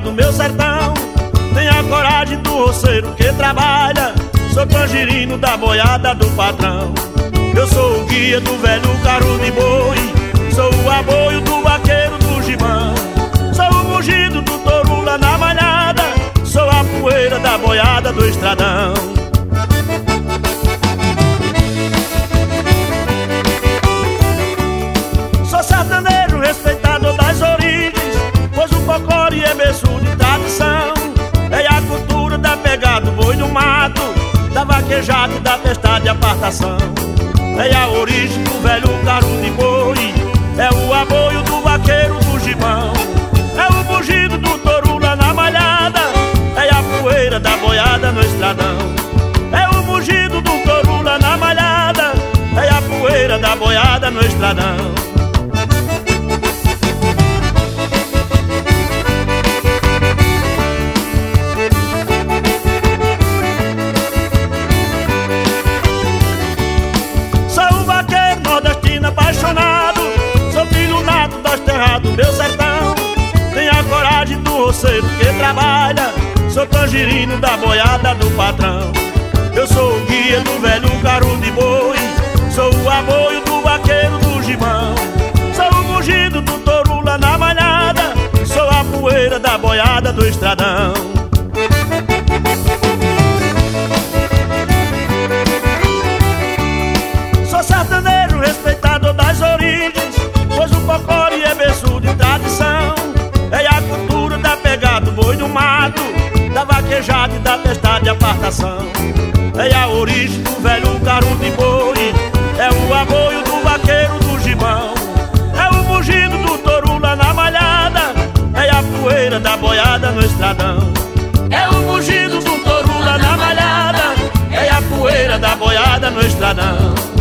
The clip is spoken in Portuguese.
do meu sertão. Tem a coragem do roceiro que trabalha, sou tangerino da boiada do patrão. Eu sou o guia do velho carro de boi, sou o aboio do vaqueiro do gibão. Sou o mugido do touro lá na malhada, sou a poeira da boiada do estradão. Sou sertanejo respeitador das origens, pois o cocore é berço de tradição. É a cultura da pegada do boi do mato, da vaquejada e da festa de apartação. É a origem do velho carro de boi, é o aboio do vaqueiro do gibão. É o mugido do touro lá na malhada, é a poeira da boiada no estradão. É o mugido do touro lá na malhada, é a poeira da boiada no estradão. Apaixonado, sou filho nato das terras do meu sertão. Tenho a coragem do roceiro que trabalha, sou tangerino da boiada do patrão. Eu sou o guia do velho carro de boi, sou o aboio do vaqueiro do gibão. Sou o mugido do touro lá na malhada, sou a poeira da boiada do estradão. Sou sertanejo respeitador das origens, pois o cocore é berço de tradição. É a cultura da pegada do boi do mato, da vaquejada e da festa de apartação. É a origem do velho carro de boi, é o aboio do vaqueiro do gibão. É o mugido do touro lá na malhada, é a poeira da boiada no estradão. É o mugido do touro lá na malhada, é a poeira da boiada no estradão.